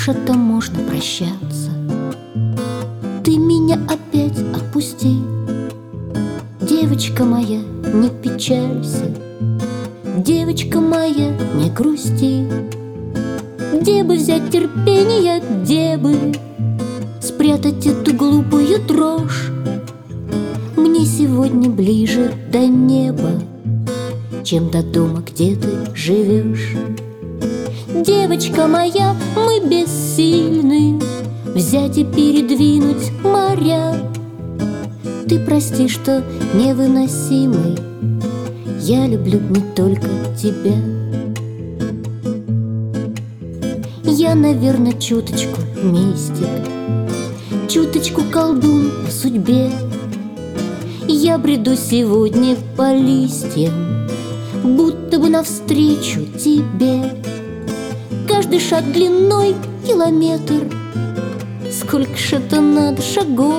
ж это можно прощаться? Ты меня опять отпусти. Девочка моя, не печалься. Девочка моя, не грусти. Где бы взять терпение, где бы спрятать эту глупую дрожь? Мне сегодня ближе до неба, чем до дома, где ты живешь. Девочка моя, мы бессильны взять и передвинуть моря. Ты прости, что невыносимый, я люблю не только тебя. Я, наверное, чуточку мистик, чуточку колдун по судьбе. Я бреду сегодня по листьям, будто бы навстречу тебе. Каждый шаг длиной километр, сколько ж это надо шагов?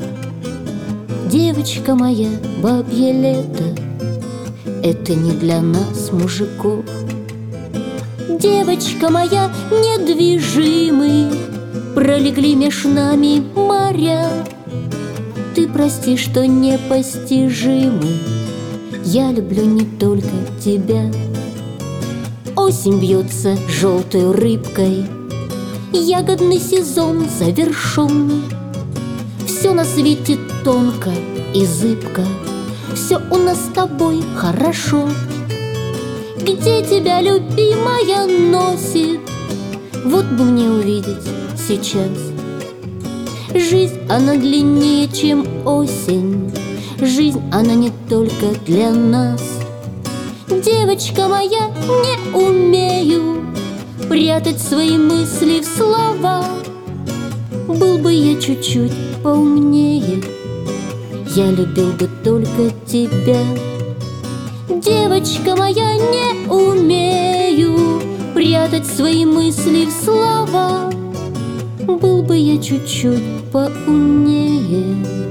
Девочка моя, бабье лето, это не для нас, мужиков. Девочка моя, недвижимый, пролегли меж нами моря. Ты прости, что непостижимый, я люблю не только тебя. Осень бьется желтой рыбкой, ягодный сезон завершен. Все на свете тонко и зыбко, все у нас с тобой хорошо. Где тебя, любимая, носит? Вот бы мне увидеть сейчас. Жизнь, она длиннее, чем осень. Жизнь, она не только для нас. Девочка моя, не умею прятать свои мысли в слова. Был бы я чуть-чуть поумнее, я любил бы только тебя. Девочка моя, не умею прятать свои мысли в слова. Был бы я чуть-чуть поумнее,